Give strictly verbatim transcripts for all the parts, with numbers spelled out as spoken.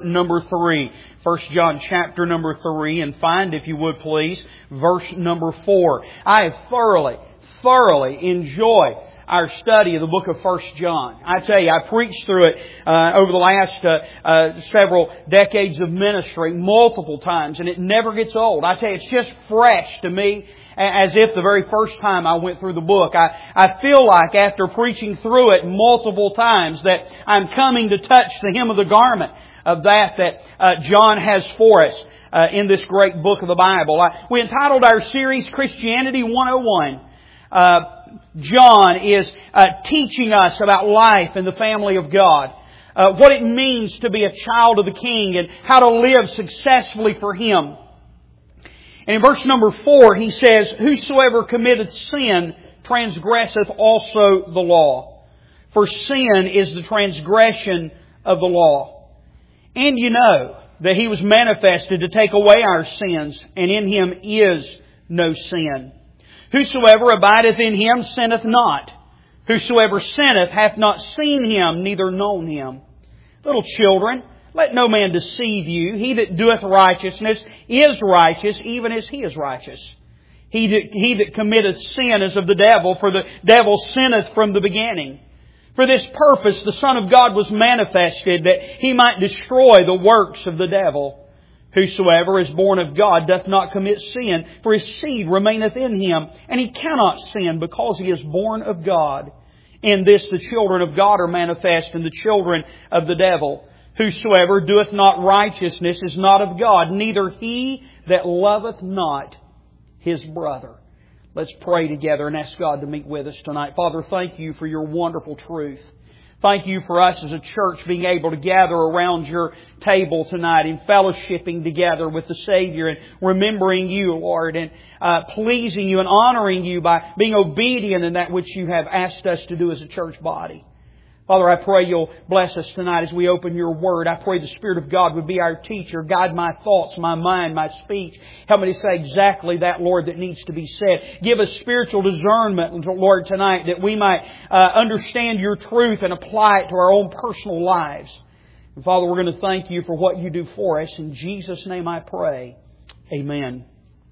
number three. First John chapter number three, and find, if you would please, verse number four. I have thoroughly, thoroughly enjoyed our study of the book of First John. I tell you, I preached through it uh, over the last uh, uh, several decades of ministry multiple times, and it never gets old. I tell you, it's just fresh to me, as if the very first time I went through the book. I, I feel like after preaching through it multiple times that I'm coming to touch the hem of the garment of that that uh, John has for us uh, in this great book of the Bible. I, we entitled our series Christianity one oh one. Uh, John is uh, teaching us about life in the family of God. Uh, what it means to be a child of the King and how to live successfully for Him. And in verse number four, he says, "Whosoever committeth sin transgresseth also the law. For sin is the transgression of the law. And you know that He was manifested to take away our sins, and in Him is no sin. Whosoever abideth in Him sinneth not. Whosoever sinneth hath not seen Him, neither known Him. Little children, let no man deceive you. He that doeth righteousness is righteous, even as he is righteous. He that, he that committeth sin is of the devil, for the devil sinneth from the beginning. For this purpose the Son of God was manifested, that He might destroy the works of the devil. Whosoever is born of God doth not commit sin, for his seed remaineth in him, and he cannot sin, because he is born of God. In this the children of God are manifest, and the children of the devil. Whosoever doeth not righteousness is not of God, neither he that loveth not his brother." Let's pray together and ask God to meet with us tonight. Father, thank You for Your wonderful truth. Thank You for us as a church being able to gather around Your table tonight and fellowshipping together with the Savior and remembering You, Lord, and uh, pleasing You and honoring You by being obedient in that which You have asked us to do as a church body. Father, I pray You'll bless us tonight as we open Your Word. I pray the Spirit of God would be our teacher. Guide my thoughts, my mind, my speech. Help me to say exactly that, Lord, that needs to be said. Give us spiritual discernment, Lord, tonight, that we might uh, understand Your truth and apply it to our own personal lives. And Father, we're going to thank You for what You do for us. In Jesus' name I pray. Amen.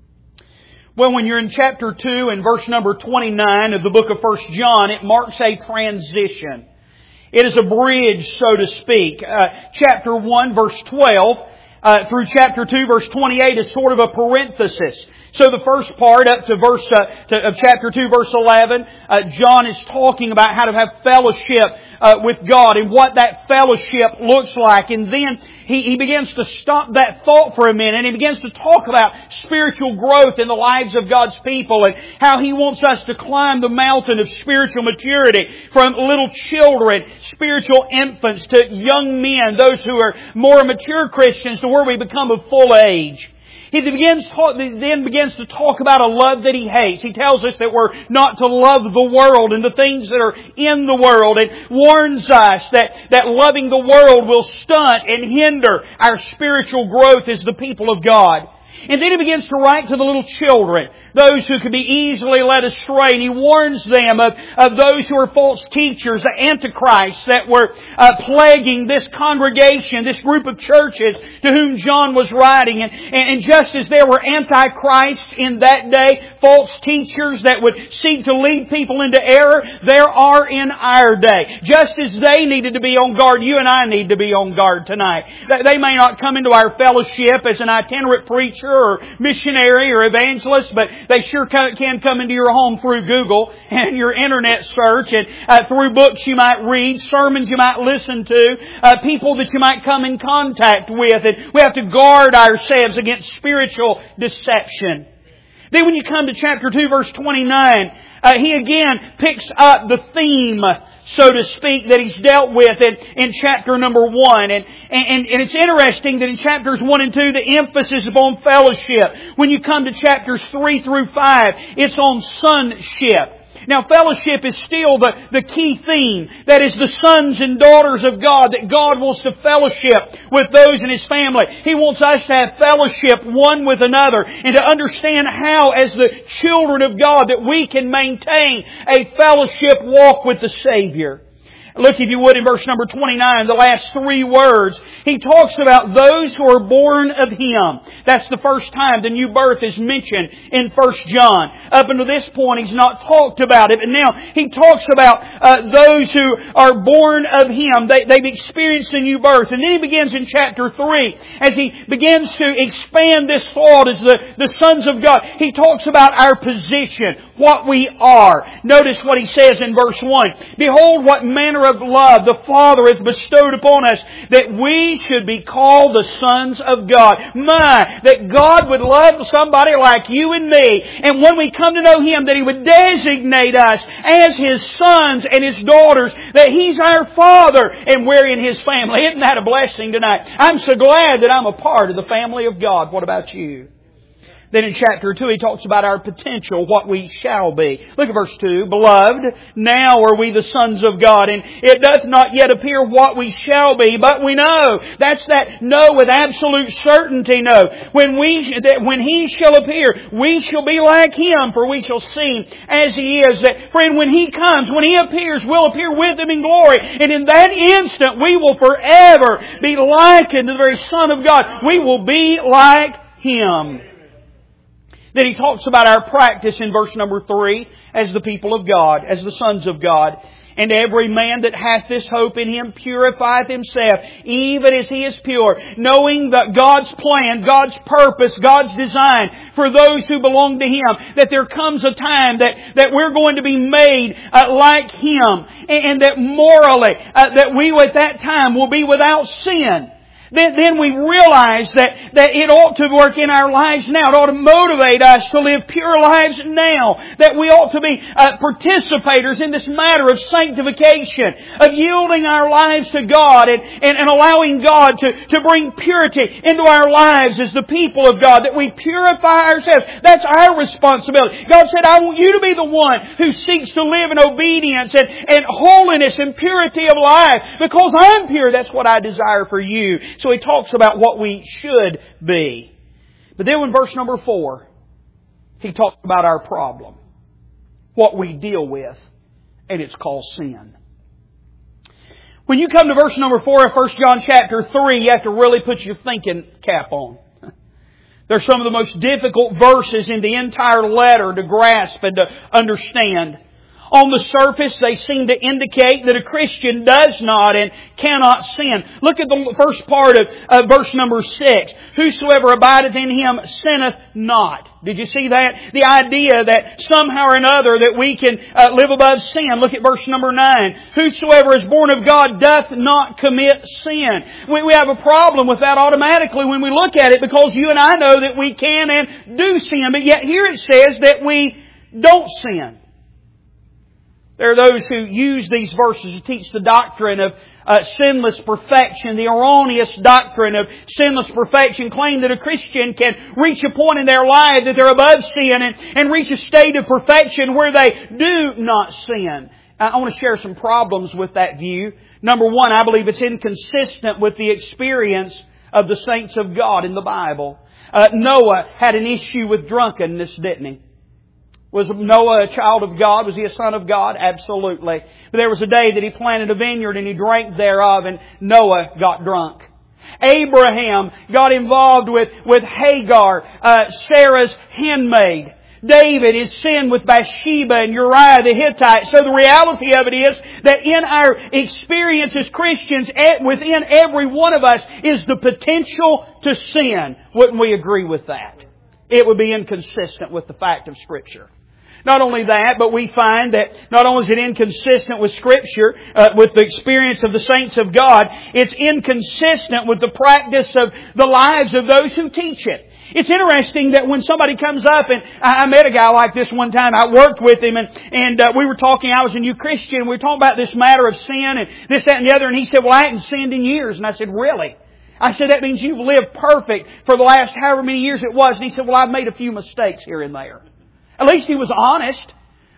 Well, when you're in chapter two and verse number twenty-nine of the book of First John, it marks a transition. It is a bridge, so to speak. Uh, chapter one, verse twelve, uh, through chapter two, verse twenty-eight is sort of a parenthesis. So the first part up to verse uh, to, of chapter two, verse eleven, uh, John is talking about how to have fellowship uh, with God and what that fellowship looks like. And then he, he begins to stop that thought for a minute and he begins to talk about spiritual growth in the lives of God's people and how He wants us to climb the mountain of spiritual maturity from little children, spiritual infants, to young men, those who are more mature Christians, to where we become of full age. He begins talk, then begins to talk about a love that He hates. He tells us that we're not to love the world and the things that are in the world, and warns us that, that loving the world will stunt and hinder our spiritual growth as the people of God. And then he begins to write to the little children, those who could be easily led astray. And he warns them of, of those who are false teachers, the antichrists that were uh, plaguing this congregation, this group of churches to whom John was writing. And, and just as there were antichrists in that day, false teachers that would seek to lead people into error, there are in our day. Just as they needed to be on guard, you and I need to be on guard tonight. They may not come into our fellowship as an itinerant preacher or missionary or evangelist, but they sure can come into your home through Google and your internet search, and uh, through books you might read, sermons you might listen to, uh, people that you might come in contact with. And we have to guard ourselves against spiritual deception. Then when you come to chapter two, verse twenty-nine, uh, he again picks up the theme, so to speak, that he's dealt with in, in chapter number one. And, and, and it's interesting that in chapters one and two, the emphasis is upon fellowship. When you come to chapters three through five, it's on sonship. Now, fellowship is still the, the key theme. That is the sons and daughters of God, that God wants to fellowship with those in His family. He wants us to have fellowship one with another and to understand how, as the children of God, that we can maintain a fellowship walk with the Savior. Look, if you would, in verse number twenty-nine, the last three words. He talks about those who are born of Him. That's the first time the new birth is mentioned in First John. Up until this point, He's not talked about it. But now He talks about uh, those who are born of Him. They, they've experienced a new birth. And then He begins in chapter three, as He begins to expand this thought as the, the sons of God. He talks about our position, what we are. Notice what He says in verse one. Behold, what manner of love the Father hath bestowed upon us, that we should be called the sons of God. My, that God would love somebody like you and me, and when we come to know Him, that He would designate us as His sons and His daughters, that He's our Father, and we're in His family. Isn't that a blessing tonight? I'm so glad that I'm a part of the family of God. What about you? Then in chapter two, he talks about our potential, what we shall be. Look at verse two. Beloved, now are we the sons of God, and it doth not yet appear what we shall be, but we know. That's that know with absolute certainty know. When we, that when He shall appear, we shall be like Him, for we shall see as He is. That, friend, when He comes, when He appears, we'll appear with Him in glory. And in that instant, we will forever be likened to the very Son of God. We will be like Him. Then he talks about our practice in verse number three as the people of God, as the sons of God. And every man that hath this hope in Him purifieth himself, even as he is pure, knowing that God's plan, God's purpose, God's design for those who belong to Him, that there comes a time that, that we're going to be made uh, like Him, and, and that morally, uh, that we at that time will be without sin. Then, then we realize that, that it ought to work in our lives now. It ought to motivate us to live pure lives now. That we ought to be uh, participators in this matter of sanctification, of yielding our lives to God and, and, and allowing God to, to bring purity into our lives as the people of God. That we purify ourselves. That's our responsibility. God said, I want you to be the one who seeks to live in obedience and, and holiness and purity of life. Because I'm pure, that's what I desire for you. So he talks about what we should be. But then in verse number four, he talks about our problem. What we deal with. And it's called sin. When you come to verse number four of First John chapter three, you have to really put your thinking cap on. They're some of the most difficult verses in the entire letter to grasp and to understand. On the surface, they seem to indicate that a Christian does not and cannot sin. Look at the first part of uh, verse number six. Whosoever abideth in Him sinneth not. Did you see that? The idea that somehow or another that we can uh, live above sin. Look at verse number nine. Whosoever is born of God doth not commit sin. We, we have a problem with that automatically when we look at it, because you and I know that we can and do sin. But yet here it says that we don't sin. There are those who use these verses to teach the doctrine of uh, sinless perfection, the erroneous doctrine of sinless perfection, claim that a Christian can reach a point in their life that they're above sin and, and reach a state of perfection where they do not sin. I want to share some problems with that view. Number one, I believe it's inconsistent with the experience of the saints of God in the Bible. Uh, Noah had an issue with drunkenness, didn't he? Was Noah a child of God? Was he a son of God? Absolutely. But there was a day that he planted a vineyard and he drank thereof, and Noah got drunk. Abraham got involved with, with Hagar, uh, Sarah's handmaid. David is sinned with Bathsheba and Uriah the Hittite. So the reality of it is that in our experience as Christians, within every one of us is the potential to sin. Wouldn't we agree with that? It would be inconsistent with the fact of Scripture. Not only that, but we find that not only is it inconsistent with Scripture, uh, with the experience of the saints of God, it's inconsistent with the practice of the lives of those who teach it. It's interesting that when somebody comes up, and I met a guy like this one time, I worked with him, and, and uh, we were talking, I was a new Christian, we were talking about this matter of sin and this, that, and the other, and he said, well, I hadn't sinned in years. And I said, really? I said, that means you've lived perfect for the last however many years it was. And he said, well, I've made a few mistakes here and there. At least he was honest.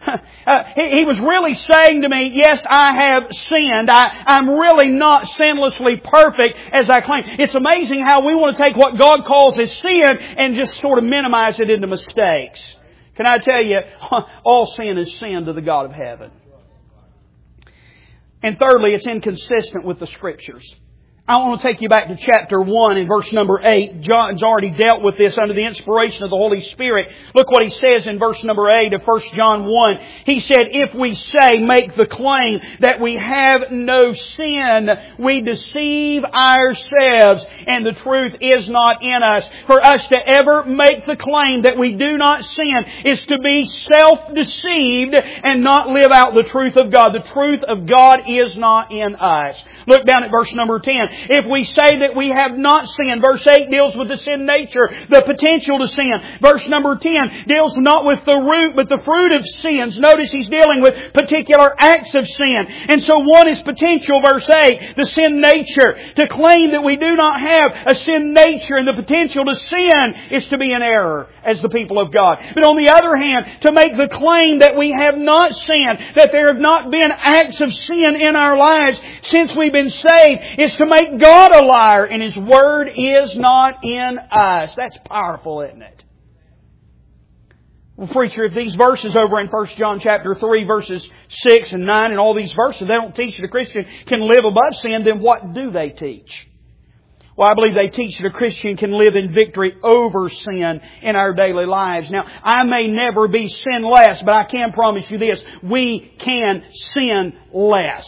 Uh, he, he was really saying to me, yes, I have sinned. I, I'm really not sinlessly perfect as I claim. It's amazing how we want to take what God calls as sin and just sort of minimize it into mistakes. Can I tell you, all sin is sin to the God of heaven. And thirdly, it's inconsistent with the Scriptures. I want to take you back to chapter one and verse number eight. John's already dealt with this under the inspiration of the Holy Spirit. Look what he says in verse number eight of First John one. He said, if we say, make the claim that we have no sin, we deceive ourselves and the truth is not in us. For us to ever make the claim that we do not sin is to be self-deceived and not live out the truth of God. The truth of God is not in us. Look down at verse number ten. If we say that we have not sinned, verse eight deals with the sin nature, the potential to sin. Verse number ten deals not with the root, but the fruit of sins. Notice he's dealing with particular acts of sin. And so one is potential, verse eight, the sin nature. To claim that we do not have a sin nature and the potential to sin is to be in error as the people of God. But on the other hand, to make the claim that we have not sinned, that there have not been acts of sin in our lives since we've been saved, is to make God a liar and His Word is not in us. That's powerful, isn't it? Well, preacher, if these verses over in First John chapter three, verses six and nine, and all these verses, they don't teach that a Christian can live above sin, then what do they teach? Well, I believe they teach that a Christian can live in victory over sin in our daily lives. Now, I may never be sinless, but I can promise you this, we can sin less.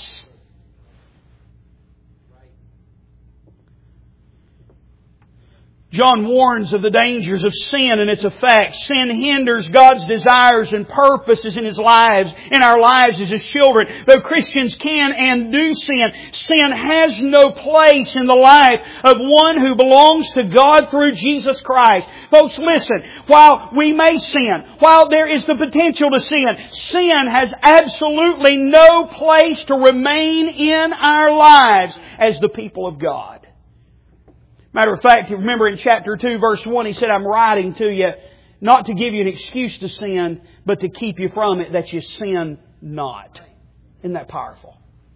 John warns of the dangers of sin and its effects. Sin hinders God's desires and purposes in His lives, in our lives as His children. Though Christians can and do sin, sin has no place in the life of one who belongs to God through Jesus Christ. Folks, listen. While we may sin, while there is the potential to sin, sin has absolutely no place to remain in our lives as the people of God. Matter of fact, you remember in chapter two, verse one, he said, I'm writing to you not to give you an excuse to sin, but to keep you from it, that you sin not. Isn't that powerful?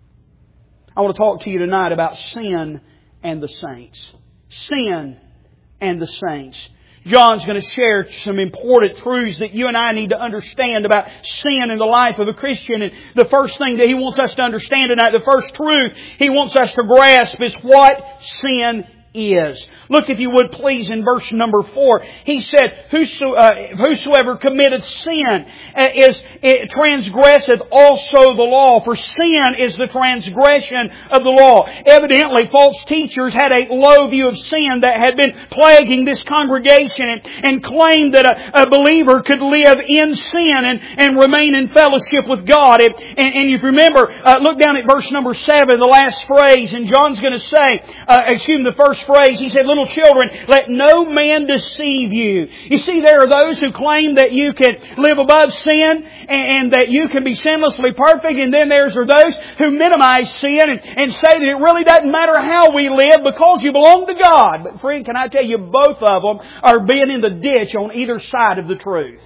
I want to talk to you tonight about sin and the saints. Sin and the saints. John's going to share some important truths that you and I need to understand about sin in the life of a Christian. And the first thing that he wants us to understand tonight, the first truth he wants us to grasp is what sin is. Is. Look, if you would please, in verse number four. He said, Whoso, uh, whosoever committeth sin uh, is uh, transgresseth also the law. For sin is the transgression of the law. Evidently, false teachers had a low view of sin that had been plaguing this congregation and, and claimed that a, a believer could live in sin and, and remain in fellowship with God. And, and, and if you remember, uh, look down at verse number seven, the last phrase, and John's going to say, uh, excuse me, the first phrase, he said, little children, let no man deceive you. You see, there are those who claim that you can live above sin and, and that you can be sinlessly perfect, and then there's are those who minimize sin and, and say that it really doesn't matter how we live because you belong to God. But friend, can I tell you, both of them are being in the ditch on either side of the truth.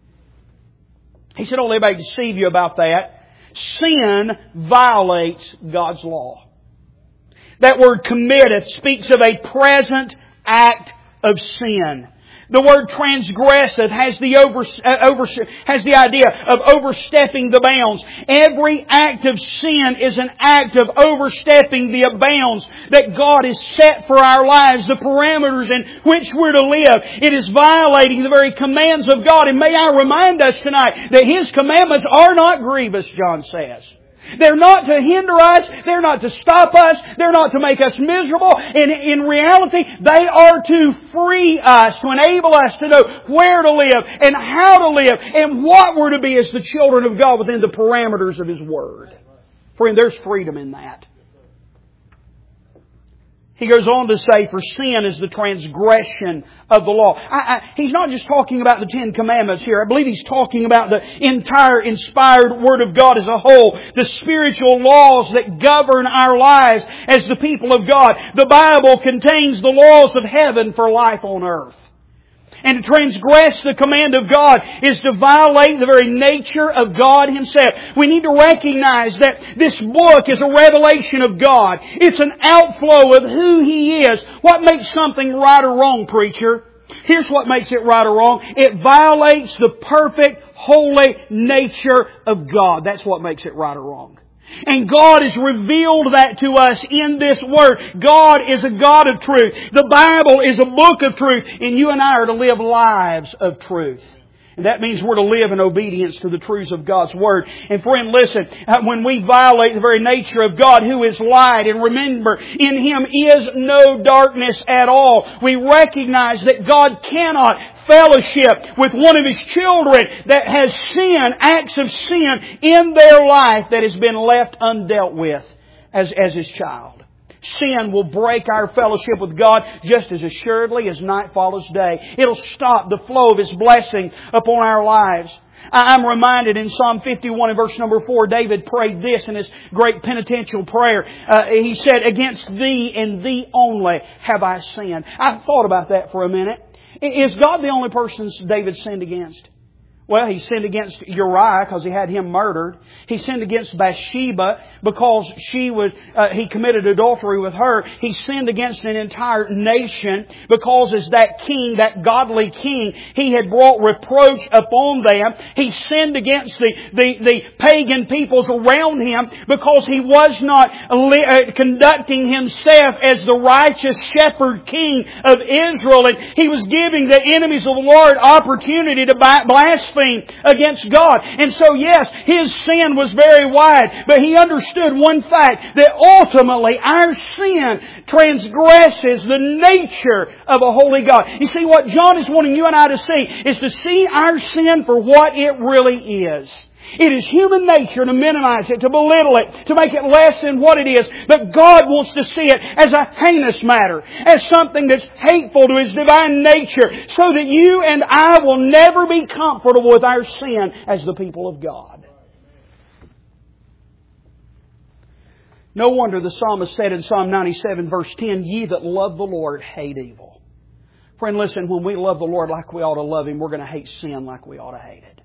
He said, don't let anybody deceive you about that. Sin violates God's law. That word committeth speaks of a present act of sin. The word transgresseth has the over, uh, over, has the idea of overstepping the bounds. Every act of sin is an act of overstepping the bounds that God has set for our lives, the parameters in which we're to live. It is violating the very commands of God. And may I remind us tonight that His commandments are not grievous, John says. They're not to hinder us. They're not to stop us. They're not to make us miserable. And in reality, they are to free us, to enable us to know where to live and how to live and what we're to be as the children of God within the parameters of His Word. Friend, there's freedom in that. He goes on to say, for sin is the transgression of the law. I, I, he's not just talking about the Ten Commandments here. I believe he's talking about the entire inspired Word of God as a whole. The spiritual laws that govern our lives as the people of God. The Bible contains the laws of heaven for life on earth. And to transgress the command of God is to violate the very nature of God Himself. We need to recognize that this book is a revelation of God. It's an outflow of who He is. What makes something right or wrong, preacher? Here's what makes it right or wrong. It violates the perfect, holy nature of God. That's what makes it right or wrong. And God has revealed that to us in this Word. God is a God of truth. The Bible is a book of truth. And you and I are to live lives of truth. And that means we're to live in obedience to the truths of God's Word. And friend, listen, when we violate the very nature of God, who is light, and remember, in Him is no darkness at all, we recognize that God cannot fellowship with one of His children that has sin, acts of sin in their life that has been left undealt with as, as His child. Sin will break our fellowship with God just as assuredly as night follows day. It'll stop the flow of His blessing upon our lives. I'm reminded in Psalm fifty-one and verse number four, David prayed this in his great penitential prayer. Uh, he said, "Against Thee and Thee only have I sinned." I thought about that for a minute. Is God the only person David sinned against? Well, he sinned against Uriah because he had him murdered. He sinned against Bathsheba because she was, uh, he committed adultery with her. He sinned against an entire nation because as that king, that godly king, he had brought reproach upon them. He sinned against the, the, the pagan peoples around him because he was not li- uh, conducting himself as the righteous shepherd king of Israel. And he was giving the enemies of the Lord opportunity to blaspheme against God. And so yes, his sin was very wide, but he understood one fact, that ultimately our sin transgresses the nature of a holy God. You see, what John is wanting you and I to see is to see our sin for what it really is. It is human nature to minimize it, to belittle it, to make it less than what it is. But God wants to see it as a heinous matter, as something that's hateful to His divine nature, so that you and I will never be comfortable with our sin as the people of God. No wonder the psalmist said in Psalm ninety-seven verse ten, "Ye that love the Lord hate evil." Friend, listen, when we love the Lord like we ought to love Him, we're going to hate sin like we ought to hate it.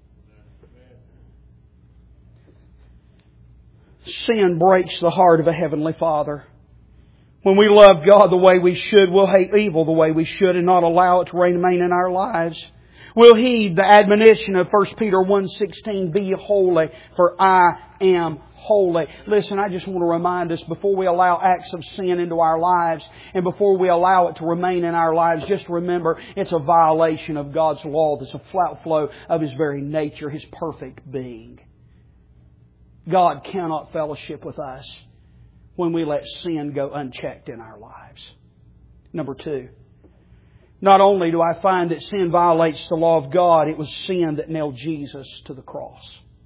Sin breaks the heart of a Heavenly Father. When we love God the way we should, we'll hate evil the way we should and not allow it to remain in our lives. We'll heed the admonition of First Peter one sixteen, "Be holy, for I am holy." Listen, I just want to remind us, before we allow acts of sin into our lives and before we allow it to remain in our lives, just remember it's a violation of God's law. That's a outflow of His very nature, His perfect being. God cannot fellowship with us when we let sin go unchecked in our lives. Number two, not only do I find that sin violates the law of God, it was sin that nailed Jesus to the cross.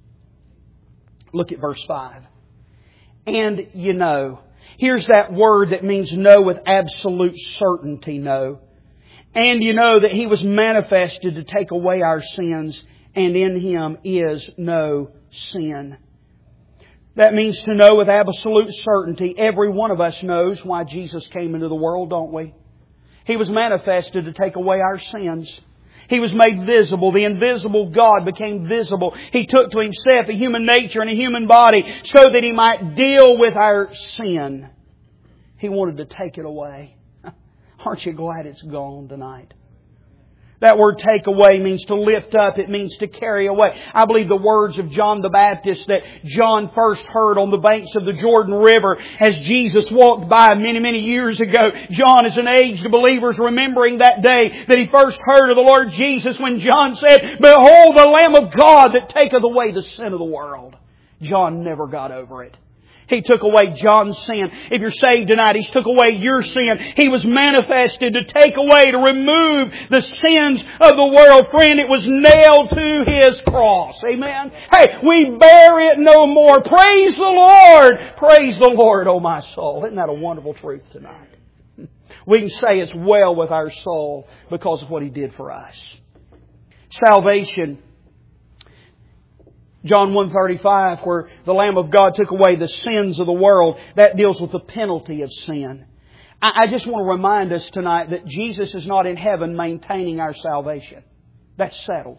Look at verse five. "And you know." Here's that word that means know with absolute certainty, know. "And you know that He was manifested to take away our sins, and in Him is no sin." That means to know with absolute certainty. Every one of us knows why Jesus came into the world, don't we? He was manifested to take away our sins. He was made visible. The invisible God became visible. He took to Himself a human nature and a human body so that He might deal with our sin. He wanted to take it away. Aren't you glad it's gone tonight? That word "take away" means to lift up. It means to carry away. I believe the words of John the Baptist that John first heard on the banks of the Jordan River as Jesus walked by many, many years ago. John, as an aged believer, is remembering that day that he first heard of the Lord Jesus when John said, "Behold the Lamb of God that taketh away the sin of the world." John never got over it. He took away John's sin. If you're saved tonight, He's took away your sin. He was manifested to take away, to remove the sins of the world. Friend, it was nailed to His cross. Amen? Hey, we bear it no more. Praise the Lord! Praise the Lord, oh my soul. Isn't that a wonderful truth tonight? We can say it's well with our soul because of what He did for us. Salvation, John one thirty-five, where the Lamb of God took away the sins of the world, that deals with the penalty of sin. I just want to remind us tonight that Jesus is not in heaven maintaining our salvation. That's settled.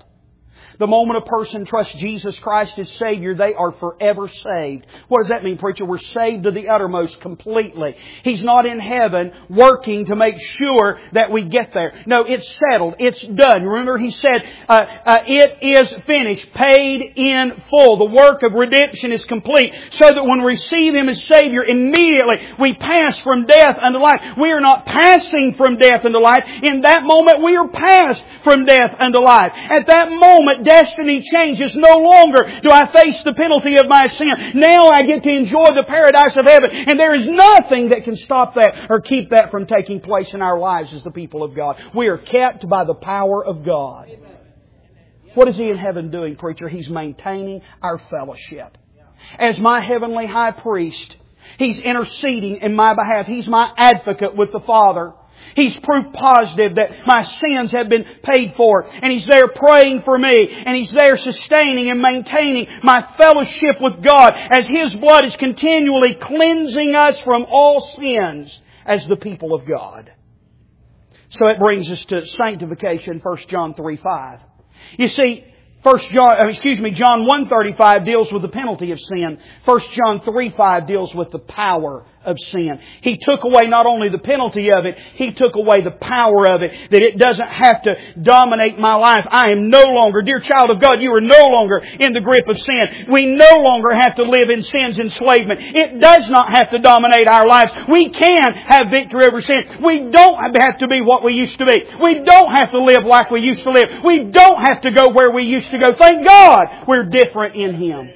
The moment a person trusts Jesus Christ as Savior, they are forever saved. What does that mean, preacher? We're saved to the uttermost completely. He's not in heaven working to make sure that we get there. No, it's settled. It's done. Remember, He said, uh, uh, it is finished, paid in full. The work of redemption is complete. So that when we receive Him as Savior, immediately we pass from death unto life. We are not passing from death unto life. In that moment, we are passed from death unto life. At that moment, destiny changes. No longer do I face the penalty of my sin. Now I get to enjoy the paradise of heaven. And there is nothing that can stop that or keep that from taking place in our lives as the people of God. We are kept by the power of God. What is He in heaven doing, preacher? He's maintaining our fellowship. As my heavenly high priest, He's interceding in my behalf. He's my advocate with the Father. He's proof positive that my sins have been paid for. And He's there praying for me. And He's there sustaining and maintaining my fellowship with God as His blood is continually cleansing us from all sins as the people of God. So it brings us to sanctification, First John three five. You see, First John, excuse me, John one thirty-five deals with the penalty of sin. First John three five deals with the power of sin. He took away not only the penalty of it, He took away the power of it, that it doesn't have to dominate my life. I am no longer, dear child of God, you are no longer in the grip of sin. We no longer have to live in sin's enslavement. It does not have to dominate our lives. We can have victory over sin. We don't have to be what we used to be. We don't have to live like we used to live. We don't have to go where we used to go. Thank God we're different in Him.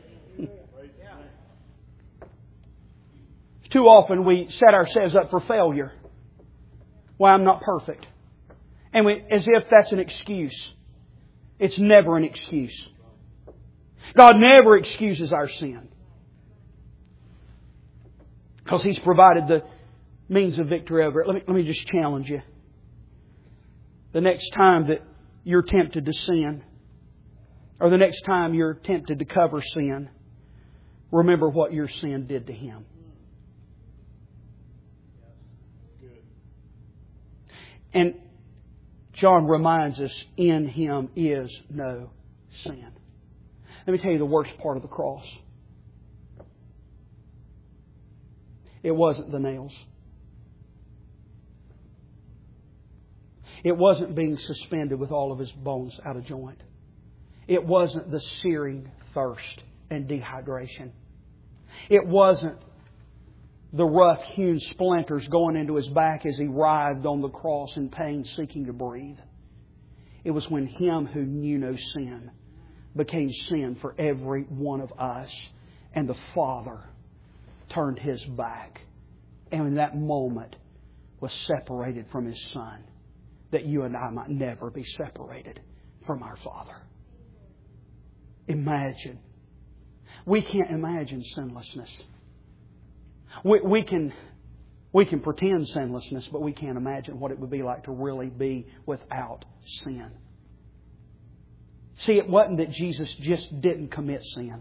Too often we set ourselves up for failure. Well, I'm not perfect. And we, as if that's an excuse. It's never an excuse. God never excuses our sin. Because He's provided the means of victory over it. Let me, let me just challenge you. The next time that you're tempted to sin, or the next time you're tempted to cover sin, remember what your sin did to Him. And John reminds us, in Him is no sin. Let me tell you the worst part of the cross. It wasn't the nails. It wasn't being suspended with all of His bones out of joint. It wasn't the searing thirst and dehydration. It wasn't the rough-hewn splinters going into His back as He writhed on the cross in pain, seeking to breathe. It was when Him who knew no sin became sin for every one of us. And the Father turned His back. And in that moment was separated from His Son, that you and I might never be separated from our Father. Imagine. We can't imagine sinlessness. We, we can we can pretend sinlessness, but we can't imagine what it would be like to really be without sin. See, it wasn't that Jesus just didn't commit sin.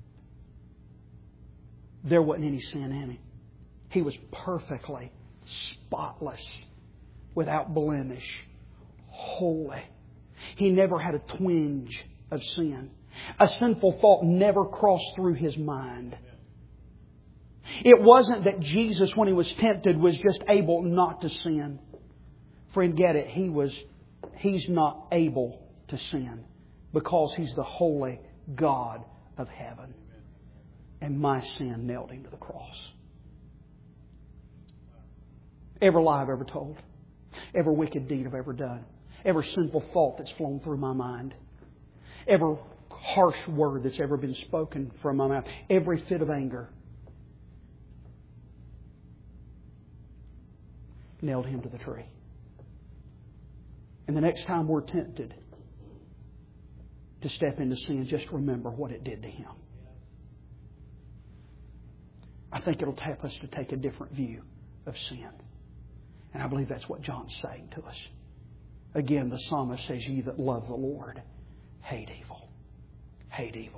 There wasn't any sin in Him. He was perfectly spotless, without blemish, holy. He never had a twinge of sin. A sinful thought never crossed through His mind. It wasn't that Jesus, when He was tempted, was just able not to sin. Friend, get it. He was, He's not able to sin because He's the holy God of heaven. And my sin nailed Him to the cross. Every lie I've ever told. Every wicked deed I've ever done. Every sinful thought that's flown through my mind. Every harsh word that's ever been spoken from my mouth. Every fit of anger nailed Him to the tree. And the next time we're tempted to step into sin, just remember what it did to Him. I think it'll help us to take a different view of sin. And I believe that's what John's saying to us. Again, the psalmist says, "Ye that love the Lord, hate evil." Hate evil.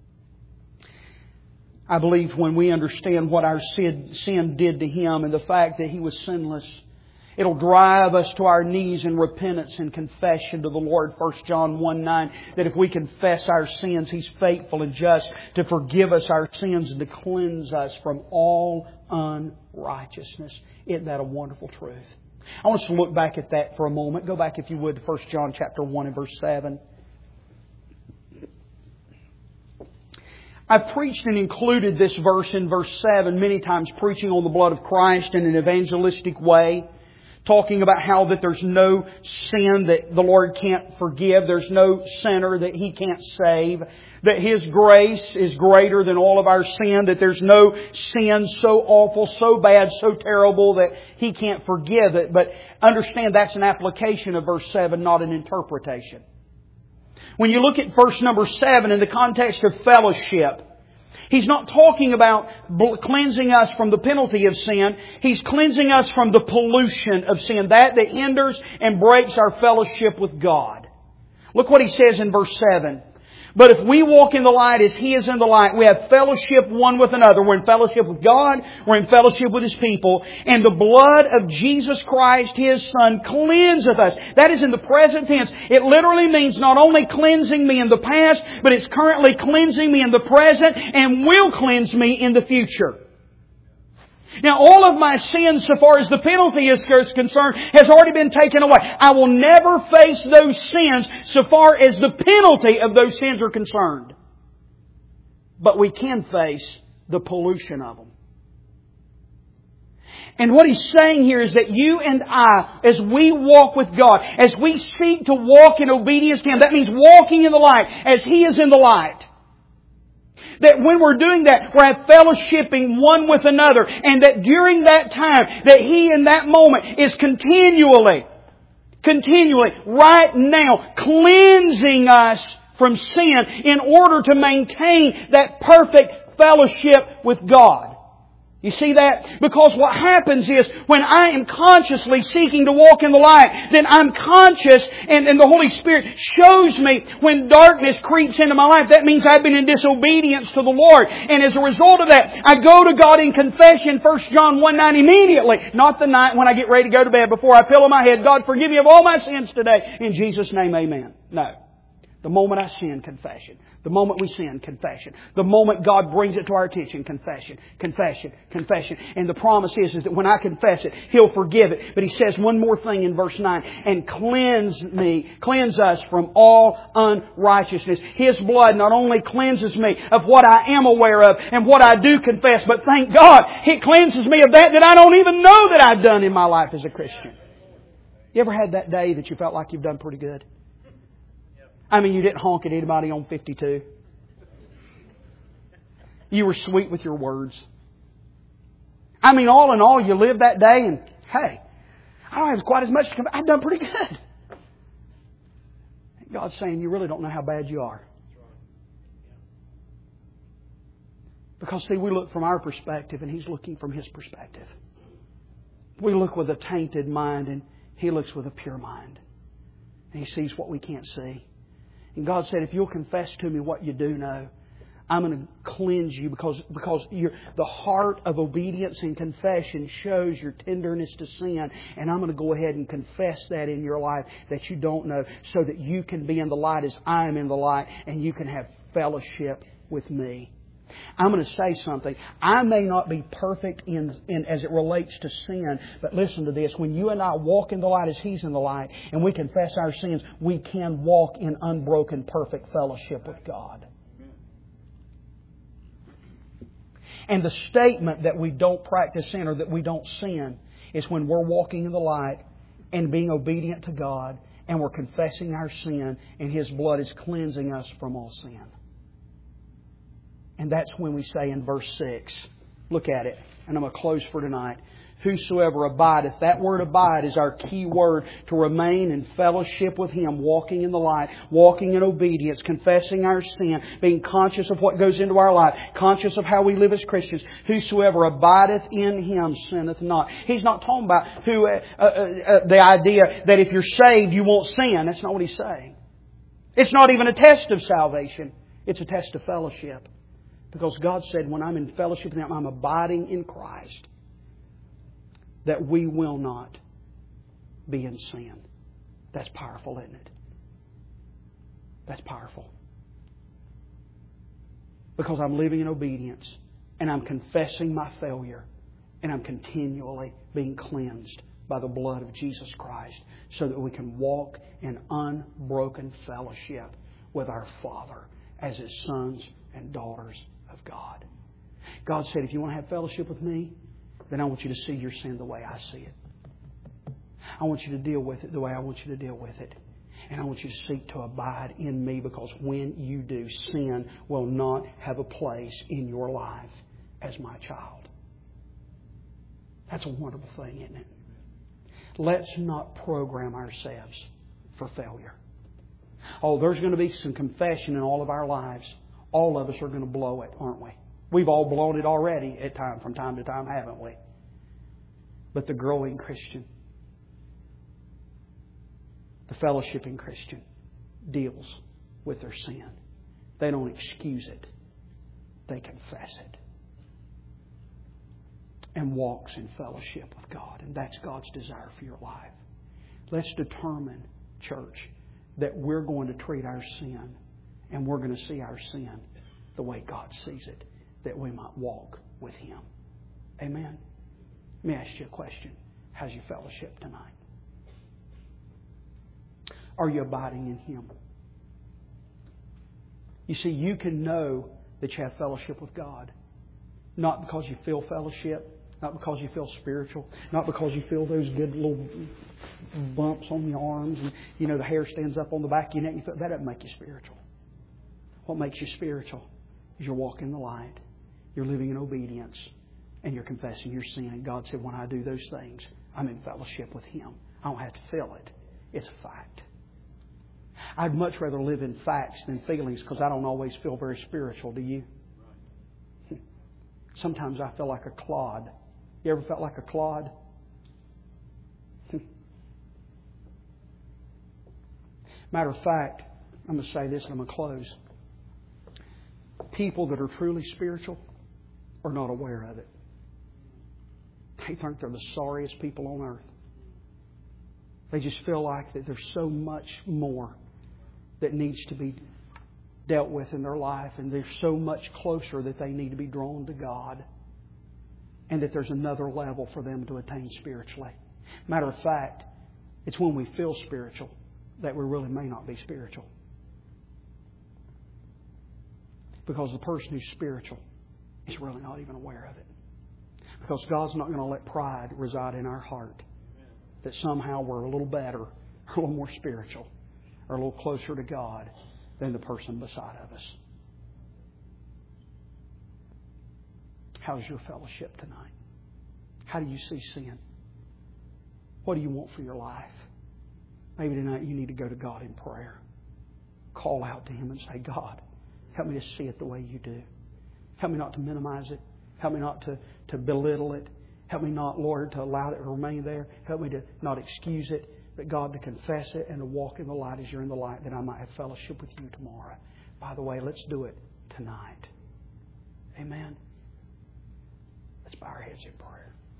I believe when we understand what our sin, sin did to Him and the fact that He was sinless, It'll drive us to our knees in repentance and confession to the Lord. First John one nine, that if we confess our sins, He's faithful and just to forgive us our sins and to cleanse us from all unrighteousness. Isn't that a wonderful truth? I want us to look back at that for a moment. Go back, if you would, to First John chapter one and verse seven. I've preached and included this verse in verse seven many times, preaching on the blood of Christ in an evangelistic way, talking about how that there's no sin that the Lord can't forgive, there's no sinner that He can't save, that His grace is greater than all of our sin, that there's no sin so awful, so bad, so terrible that He can't forgive it. But understand that's an application of verse seven, not an interpretation. When you look at verse number seven in the context of fellowship, He's not talking about cleansing us from the penalty of sin. He's cleansing us from the pollution of sin, that that hinders and breaks our fellowship with God. Look what He says in verse seven. But if we walk in the light as He is in the light, we have fellowship one with another. We're in fellowship with God. We're in fellowship with His people. And the blood of Jesus Christ, His Son, cleanseth us. That is in the present tense. It literally means not only cleansing me in the past, but it's currently cleansing me in the present and will cleanse me in the future. Now, all of my sins, so far as the penalty is concerned, has already been taken away. I will never face those sins so far as the penalty of those sins are concerned. But we can face the pollution of them. And what He's saying here is that you and I, as we walk with God, as we seek to walk in obedience to Him, that means walking in the light as He is in the light. That when we're doing that, we're fellowshipping one with another. And that during that time, that He in that moment is continually, continually, right now, cleansing us from sin in order to maintain that perfect fellowship with God. You see that? Because what happens is, when I am consciously seeking to walk in the light, then I'm conscious and, and the Holy Spirit shows me when darkness creeps into my life. That means I've been in disobedience to the Lord. And as a result of that, I go to God in confession, First John one nine, immediately. Not the night when I get ready to go to bed before I pillow my head. God, forgive me of all my sins today. In Jesus' name, amen. No. The moment I sin, confession. The moment we sin, confession. The moment God brings it to our attention, confession, confession, confession. And the promise is, is that when I confess it, He'll forgive it. But He says one more thing in verse nine. And cleanse me, cleanse us from all unrighteousness. His blood not only cleanses me of what I am aware of and what I do confess, but thank God, it cleanses me of that that I don't even know that I've done in my life as a Christian. You ever had that day that you felt like you've done pretty good? I mean, you didn't honk at anybody on fifty-two. You were sweet with your words. I mean, all in all, you lived that day and, hey, I don't have quite as much to come. I've done pretty good. God's saying, you really don't know how bad you are. Because, see, we look from our perspective and He's looking from His perspective. We look with a tainted mind and He looks with a pure mind. And He sees what we can't see. And God said, if you'll confess to me what you do know, I'm going to cleanse you because, because you're, the heart of obedience and confession shows your tenderness to sin. And I'm going to go ahead and confess that in your life that you don't know so that you can be in the light as I am in the light and you can have fellowship with me. I'm going to say something. I may not be perfect in, in as it relates to sin, but listen to this. When you and I walk in the light as He's in the light and we confess our sins, we can walk in unbroken, perfect fellowship with God. And the statement that we don't practice sin or that we don't sin is when we're walking in the light and being obedient to God and we're confessing our sin and His blood is cleansing us from all sin. And that's when we say in verse six, look at it, and I'm going to close for tonight. Whosoever abideth, that word abide is our key word to remain in fellowship with Him, walking in the light, walking in obedience, confessing our sin, being conscious of what goes into our life, conscious of how we live as Christians. Whosoever abideth in Him sinneth not. He's not talking about who uh, uh, uh, the idea that if you're saved you won't sin. That's not what He's saying. It's not even a test of salvation. It's a test of fellowship. Because God said, when I'm in fellowship with Him, I'm abiding in Christ, that we will not be in sin. That's powerful, isn't it? That's powerful. Because I'm living in obedience and I'm confessing my failure and I'm continually being cleansed by the blood of Jesus Christ so that we can walk in unbroken fellowship with our Father as His sons and daughters of God. God said, if you want to have fellowship with me, then I want you to see your sin the way I see it. I want you to deal with it the way I want you to deal with it. And I want you to seek to abide in me, because when you do, sin will not have a place in your life as my child. That's a wonderful thing, isn't it? Let's not program ourselves for failure. Oh, there's going to be some confession in all of our lives. All of us are going to blow it, aren't we? We've all blown it already at time from time to time, haven't we? But the growing Christian, the fellowshipping Christian, deals with their sin. They don't excuse it. They confess it. And walks in fellowship with God. And that's God's desire for your life. Let's determine, church, that we're going to treat our sin and we're going to see our sin the way God sees it, that we might walk with Him. Amen? Let me ask you a question. How's your fellowship tonight? Are you abiding in Him? You see, you can know that you have fellowship with God. Not because you feel fellowship, not because you feel spiritual, not because you feel those good little bumps on the arms and, you know, the hair stands up on the back of your neck. You feel, that doesn't make you spiritual. What makes you spiritual is you're walking in the light, you're living in obedience, and you're confessing your sin. And God said, when I do those things, I'm in fellowship with Him. I don't have to feel it. It's a fact. I'd much rather live in facts than feelings, because I don't always feel very spiritual. Do you? Sometimes I feel like a clod. You ever felt like a clod? Matter of fact, I'm going to say this and I'm going to close. People that are truly spiritual are not aware of it. They think they're the sorriest people on earth. They just feel like that there's so much more that needs to be dealt with in their life, and they're so much closer that they need to be drawn to God, and that there's another level for them to attain spiritually. Matter of fact, it's when we feel spiritual that we really may not be spiritual. Because the person who's spiritual is really not even aware of it. Because God's not going to let pride reside in our heart, that somehow we're a little better, or a little more spiritual, or a little closer to God than the person beside of us. How's your fellowship tonight? How do you see sin? What do you want for your life? Maybe tonight you need to go to God in prayer. Call out to Him and say, God, help me to see it the way You do. Help me not to minimize it. Help me not to, to belittle it. Help me not, Lord, to allow it to remain there. Help me to not excuse it, but God, to confess it and to walk in the light as You're in the light, that I might have fellowship with You tomorrow. By the way, let's do it tonight. Amen. Let's bow our heads in prayer.